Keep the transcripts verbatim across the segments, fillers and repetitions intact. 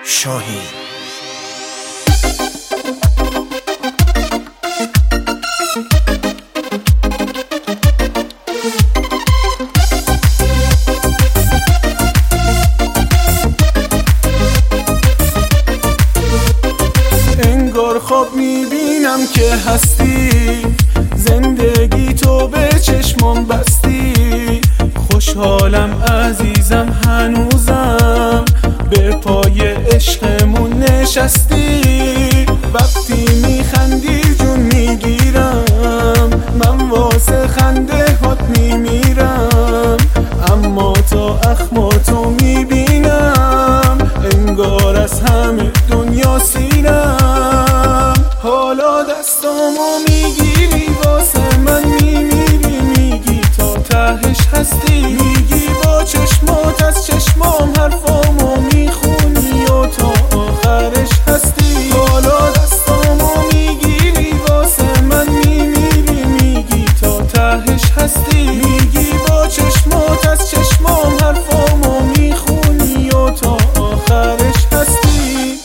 شاهین. انگار خواب میبینم که هستی، زندگی تو به چشمم بستی. خوشحالم عزیزم هنوزم به پای عشقمون نشستی. وقتی میخندی جون میگیرم، من واسه خنده هات میمیرم. اما تا اخماتو میبینم، انگار از همه دنیا سیرم. حالا دستامو میگیری واسه من میمیری، میگی تا تهش هستی، میگی با چشمات از چشمام حرفامو میخونی و تا آخرش هستی. حالا دستامو میگیری واسه من میمیری، میگی تا تهش هستی، میگی با چشمات از چشمام حرفامو میخونی و تا آخرش هستی.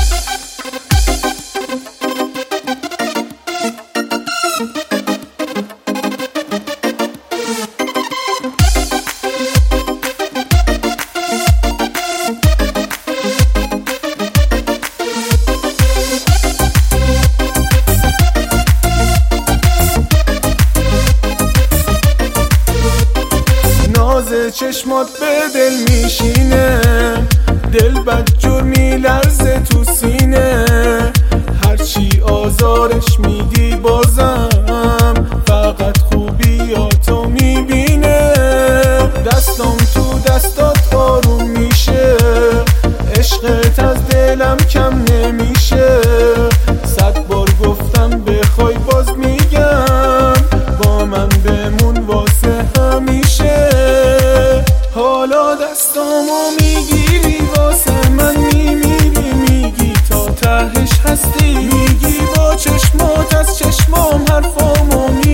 ناز چشمات به دل میشینه، دل بدجور میلرزه تو سینه. هرچی آزارش میدی بازم فقط خوبیاتو میبینه. دستم تو دستات آروم میشه، عشقت از دلم کم نمیشه. صد بار گفتم بخوای باز میگم، با من بمون واسه همیشه. حالا دستامو میگیری واسه من میمیری، میگی تا تهش هستی، میگی با چشمات از چشمام حرفامو میخونی